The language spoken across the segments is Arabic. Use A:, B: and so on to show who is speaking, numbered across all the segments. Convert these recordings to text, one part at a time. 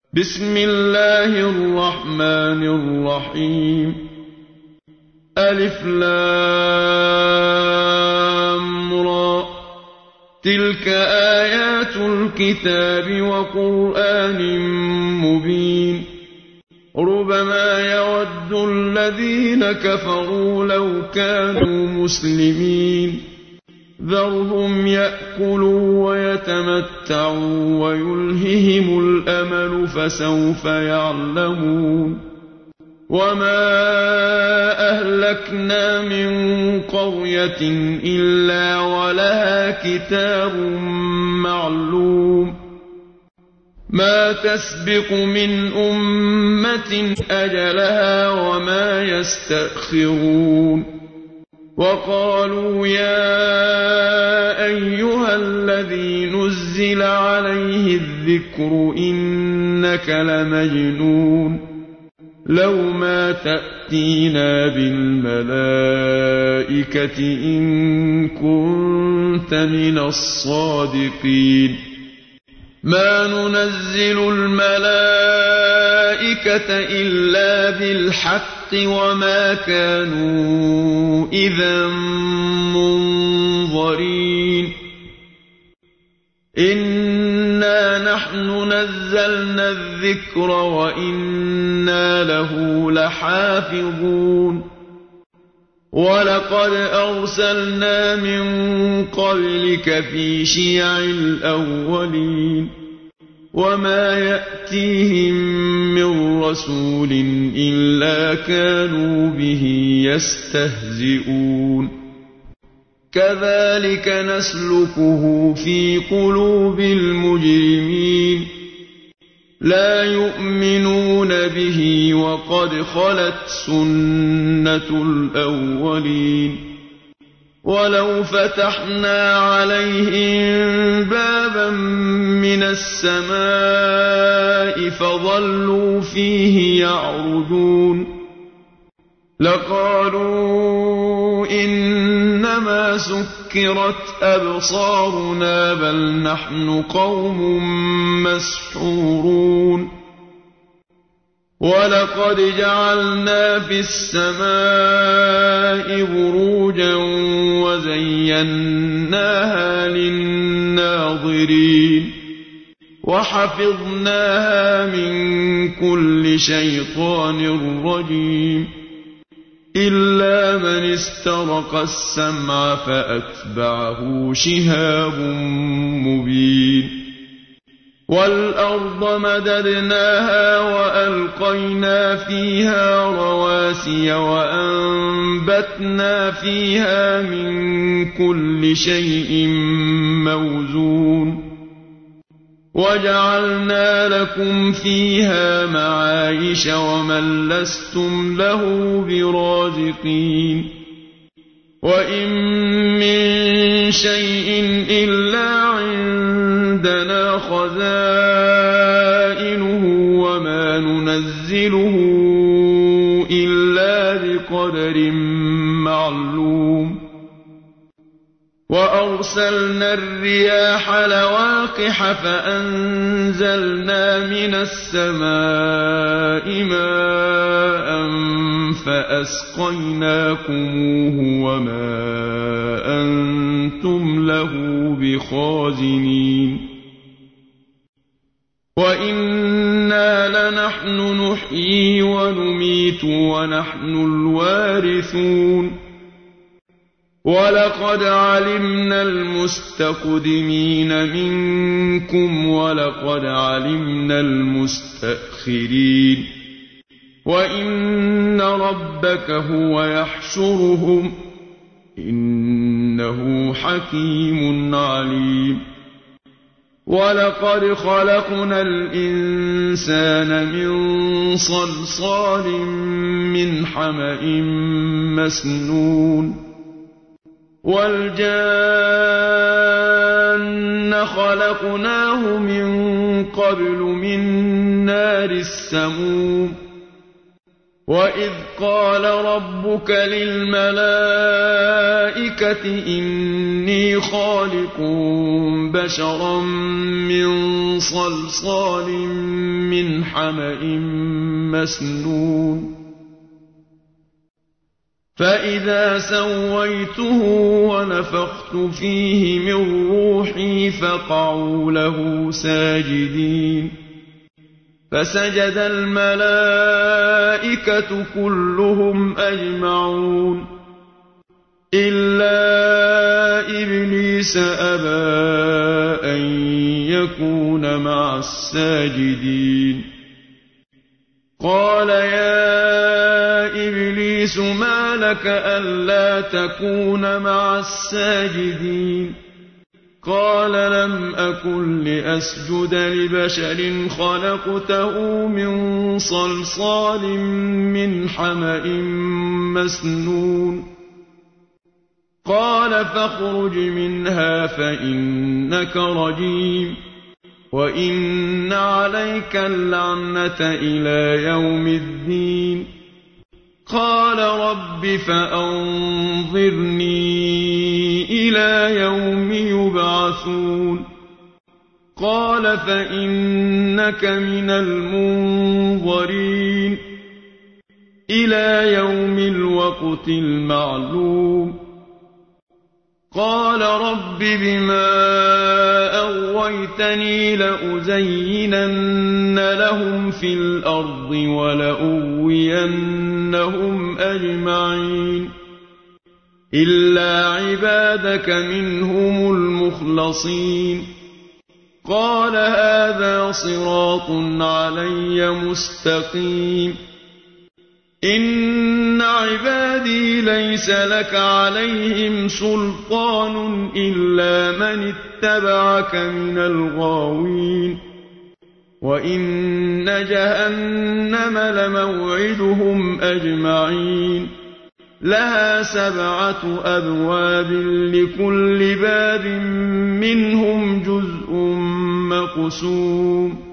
A: بسم الله الرحمن الرحيم ألف لام را تلك آيات الكتاب وقرآن مبين ربما يود الذين كفروا لو كانوا مسلمين ذرهم يأكلوا ويتمتعوا ويلههم الأمل فسوف يعلمون وما أهلكنا من قرية إلا ولها كتاب معلوم ما تسبق من أمة أجلها وما يستأخرون وقالوا يا أيها الذي نزل عليه الذكر إنك لمجنون لو ما تأتينا بالملائكة إن كنت من الصادقين ما ننزل الملائكة إلا بالحق وما كانوا إذا منظرين إنا نحن نزلنا الذكر وإنا له لحافظون ولقد أرسلنا من قبلك في شيع الأولين وما يأتيهم من رسول إلا كانوا به يستهزئون كذلك نسلكه في قلوب المجرمين لا يؤمنون به وقد خلت سنة الأولين ولو فتحنا عليهم بابا من السماء فظلوا فيه يعرجون لقالوا إنما سكرت أبصارنا بل نحن قوم مسحورون ولقد جعلنا في السماء بروجا وزيناها للناظرين وحفظناها من كل شيطان رجيم إلا من استرق السمع فأتبعه شهاب مبين والأرض مددناها وألقينا فيها رواسي وأنبتنا فيها من كل شيء موزون وجعلنا لكم فيها معايش ومن لستم له برازقين وإن من شيء إلا عندنا خزائنه وما ننزله إلا بقدر معلوم وأرسلنا الرياح لواقح فأنزلنا من السماء ماء فأسقيناكموه وما أنتم له بخازنين وإنا لنحن نحيي ونميت ونحن الوارثون ولقد علمنا المستقدمين منكم ولقد علمنا المستأخرين وإن ربك هو يحشرهم إنه حكيم عليم ولقد خلقنا الإنسان من صلصال من حمأ مسنون والجان خلقناه من قبل من نار السموم وَإِذْ قَالَ رَبُّكَ لِلْمَلَائِكَةِ إِنِّي خَالِقٌ بَشَرًا مِّن صَلْصَالٍ مِّنْ حَمَإٍ مَّسْنُونٍ فَإِذَا سَوَّيْتُهُ وَنَفَخْتُ فِيهِ مِن رُّوحِي فَقَعُوا لَهُ سَاجِدِينَ فسجد الملائكة كلهم أجمعون إلا إبليس أبى أن يكون مع الساجدين قال يا إبليس ما لك ألا تكون مع الساجدين قال لم أكن لأسجد لبشر خلقته من صلصال من حمأ مسنون قال فاخرج منها فإنك رجيم وإن عليك اللعنة إلى يوم الدين قال رب فأنظرني إلى يوم يبعثون قال فإنك من المنظرين إلى يوم الوقت المعلوم قال رب بما أغويتني لأزينن لهم في الأرض ولأغوينهم أجمعين إلا عبادك منهم المخلصين قال هذا صراط علي مستقيم إن عبادي ليس لك عليهم سلطان إلا من اتبعك من الغاوين وإن جهنم لموعدهم أجمعين لها 7 أبواب لكل باب منهم جزء مقسوم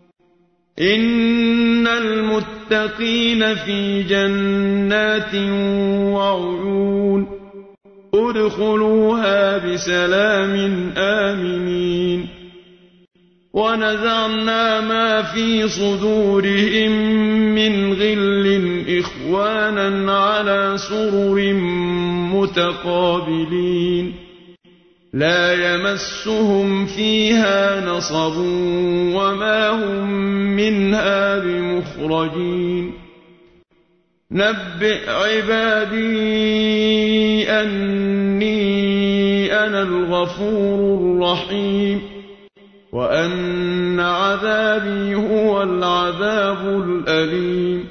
A: إن المتقين في جنات وعيون ادخلوها بسلام آمنين ونزعنا ما في صدورهم من غل إخوانا على سرر متقابلين لا يمسهم فيها نصب وما هم منها بمخرجين نبئ عبادي أني أنا الغفور الرحيم وأن عذابي هو العذاب الأليم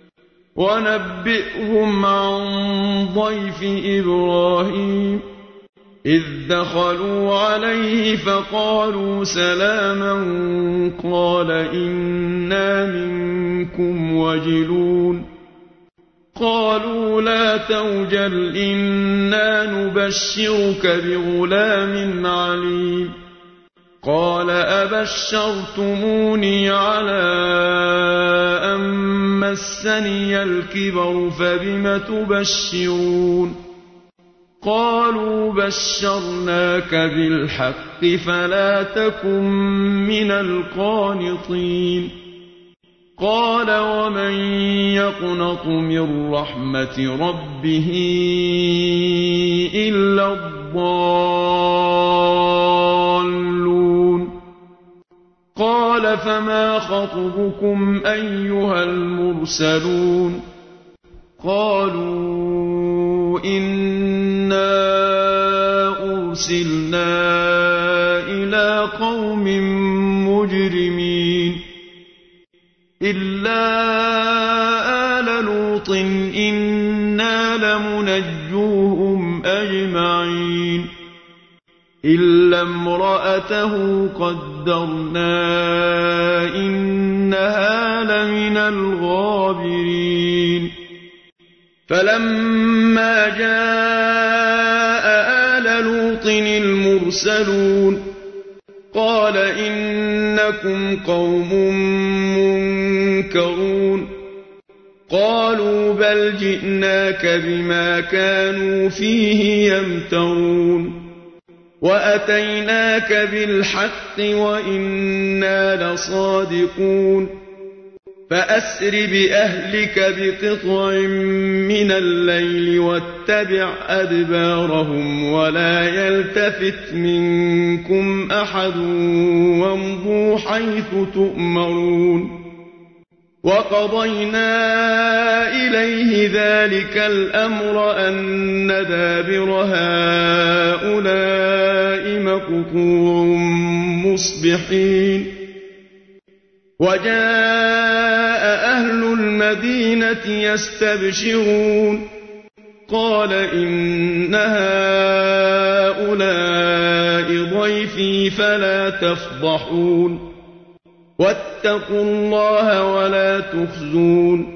A: ونبئهم عن ضيف إبراهيم إذ دخلوا عليه فقالوا سلاما قال إنا منكم وجلون قالوا لا توجل إنا نبشرك بغلام عليم قال أبشرتموني على أن مسني الكبر فبم تبشرون قالوا بشرناك بالحق فلا تكن من القانطين قال ومن يقنط من رحمة ربه إلا الضالون قال فما خطبكم أيها المرسلون قالوا إنا أرسلنا إلى قوم مجرمين إلا آل لوط إنا لمنجوهم أجمعين إلا امرأته قدرنا إنها لمن الغابرين فلما جاء آل لوط المرسلون قال إنكم قوم منكرون قالوا بل جئناك بما كانوا فيه يمترون وأتيناك بالحق وإنا لصادقون فأسر بأهلك بقطع من الليل واتبع أدبارهم ولا يلتفت منكم أحد وامضوا حيث تؤمرون وقضينا إليه ذلك الأمر أن دابر هؤلاء مقطوع مصبحين وجاء أهل المدينة يستبشرون قال إن هؤلاء ضيفي فلا تفضحون واتقوا الله ولا تخزون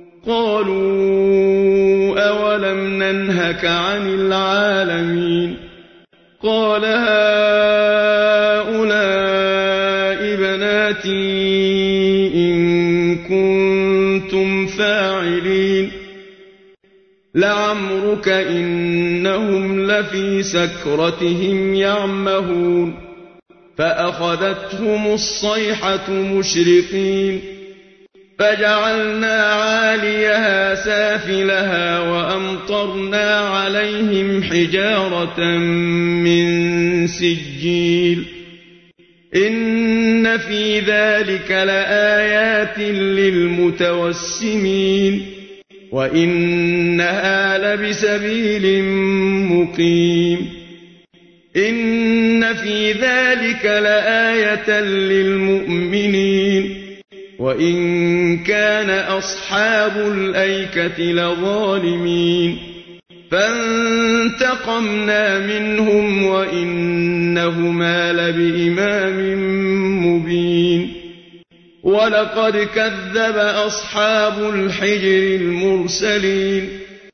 A: قالوا أولم ننهك عن العالمين قال هؤلاء بناتي إن كنتم فاعلين لعمرك إنهم لفي سكرتهم يعمهون فأخذتهم الصيحة مشرقين فجعلنا عاليها سافلها وأمطرنا عليهم حجارة من سجيل إن في ذلك لآيات للمتوسمين وإنها لبسبيل مقيم إن في ذلك لآية للمؤمنين وإن كان أصحاب الأيكة لظالمين فانتقمنا منهم وإنهما لبإمام مبين ولقد كذب أصحاب الحجر المرسلين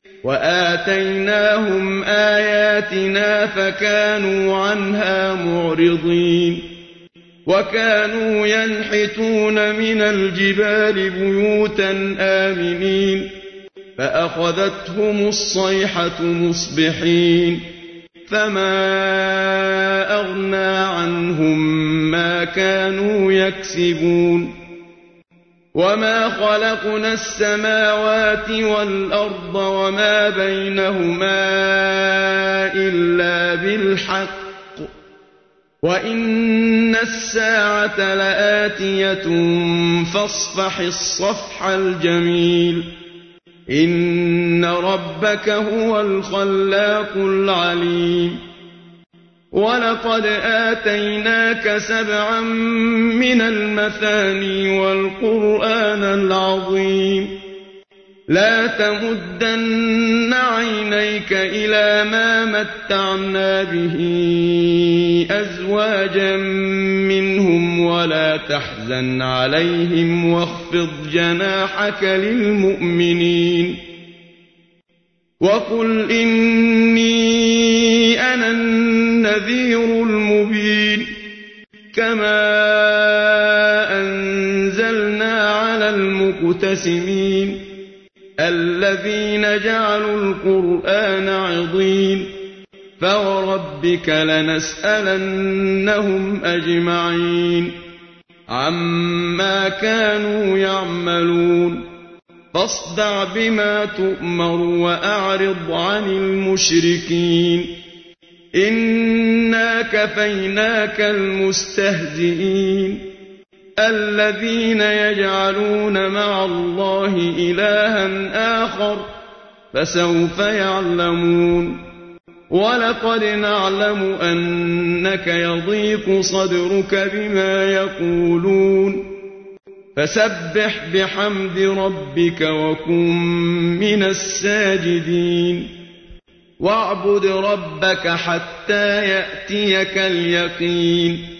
A: وآتيناهم آياتنا فكانوا عنها معرضين وكانوا ينحتون من الجبال بيوتا آمنين فأخذتهم الصيحة مصبحين فما أغنى عنهم ما كانوا يكسبون وما خلقنا السماوات والأرض وما بينهما إلا بالحق وإن الساعة لآتية فاصفح الصفح الجميل إن ربك هو الخلاق العليم ولقد آتيناك 7 من المثاني والقرآن العظيم لا تمدن عينيك إلى ما متعنا به أزواجا منهم ولا تحزن عليهم واخفض جناحك للمؤمنين وقل إني أنا النذير المبين كما أنزلنا على المقتسمين الذين جعلوا القرآن عضين فوربك لنسألنهم أجمعين عما كانوا يعملون فاصدع بما تؤمر وأعرض عن المشركين إنا كفيناك المستهزئين الذين يجعلون مع الله إلها آخر فسوف يعلمون ولقد نعلم أنك يضيق صدرك بما يقولون فسبح بحمد ربك وكن من الساجدين واعبد ربك حتى يأتيك اليقين